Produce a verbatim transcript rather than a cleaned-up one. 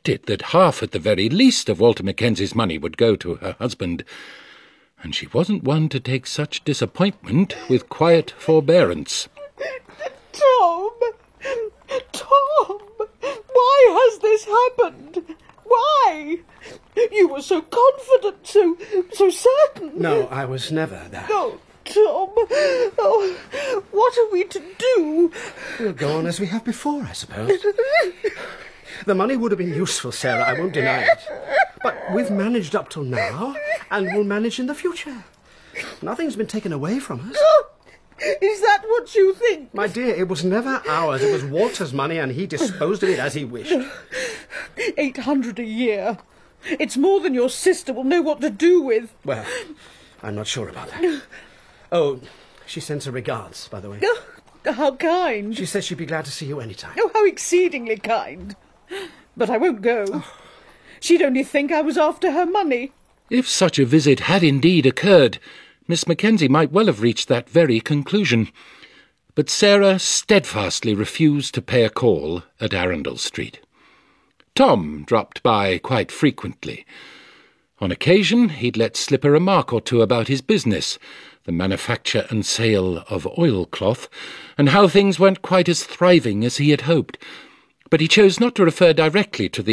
expected that half at the very least of Walter Mackenzie's money would go to her husband, and she wasn't one to take such disappointment with quiet forbearance. Tom! Tom! Why has this happened? Why? You were so confident, so so certain. No, I was never that. Oh, Tom. Oh, what are we to do? We'll go on as we have before, I suppose. The money would have been useful, Sarah, I won't deny it. But we've managed up till now, and we'll manage in the future. Nothing's been taken away from us. Is that what you think? My dear, it was never ours. It was Walter's money, and he disposed of it as he wished. Eight hundred a year. It's more than your sister will know what to do with. Well, I'm not sure about that. Oh, she sends her regards, by the way. Oh, how kind. She says she'd be glad to see you any time. Oh, how exceedingly kind. But I won't go. Oh. She'd only think I was after her money. If such a visit had indeed occurred, Miss Mackenzie might well have reached that very conclusion. But Sarah steadfastly refused to pay a call at Arundel Street. Tom dropped by quite frequently. On occasion, he'd let slip a remark or two about his business, the manufacture and sale of oilcloth, and how things weren't quite as thriving as he had hoped. But he chose not to refer directly to the